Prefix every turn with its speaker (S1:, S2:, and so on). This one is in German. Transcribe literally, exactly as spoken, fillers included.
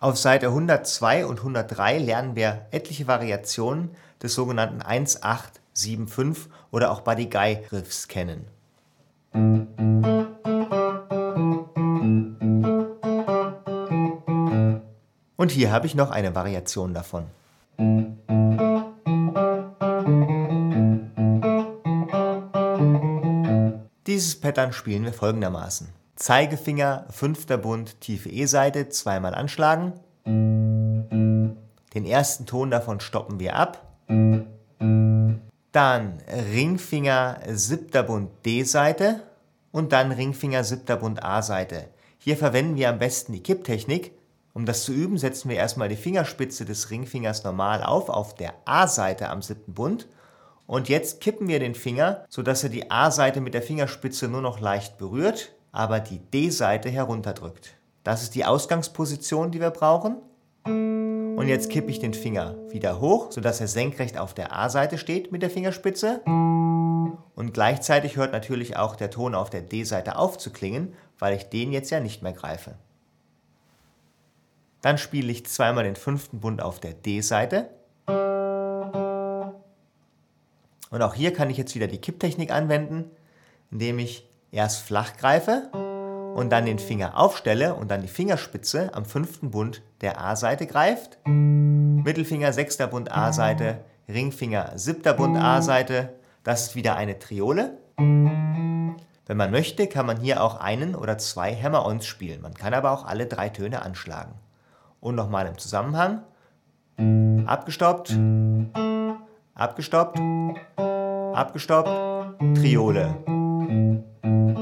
S1: Auf Seite hundertzwei und hundertdrei lernen wir etliche Variationen des sogenannten eins acht sieben fünf oder auch Buddy Guy Riffs kennen. Und hier habe ich noch eine Variation davon. Dieses Pattern spielen wir folgendermaßen. Zeigefinger, fünfter Bund, tiefe E-Saite, zweimal anschlagen. Den ersten Ton davon stoppen wir ab. Dann Ringfinger, siebter Bund, D-Saite und dann Ringfinger, siebter Bund, A-Saite. Hier verwenden wir am besten die Kipptechnik. Um das zu üben, setzen wir erstmal die Fingerspitze des Ringfingers normal auf, auf der A-Saite am siebten Bund. Und jetzt kippen wir den Finger, sodass er die A-Saite mit der Fingerspitze nur noch leicht berührt, aber die D-Saite herunterdrückt. Das ist die Ausgangsposition, die wir brauchen. Und jetzt kippe ich den Finger wieder hoch, sodass er senkrecht auf der A-Saite steht mit der Fingerspitze. Und gleichzeitig hört natürlich auch der Ton auf der D-Saite auf zu klingen, weil ich den jetzt ja nicht mehr greife. Dann spiele ich zweimal den fünften Bund auf der D-Saite. Und auch hier kann ich jetzt wieder die Kipptechnik anwenden, indem ich erst flach greife und dann den Finger aufstelle und dann die Fingerspitze am fünften Bund der A-Saite greift. Mittelfinger, sechster Bund A-Saite, Ringfinger, siebter Bund A-Saite. Das ist wieder eine Triole. Wenn man möchte, kann man hier auch einen oder zwei Hammer-Ons spielen. Man kann aber auch alle drei Töne anschlagen. Und nochmal im Zusammenhang. Abgestoppt, abgestoppt, abgestoppt, Triole.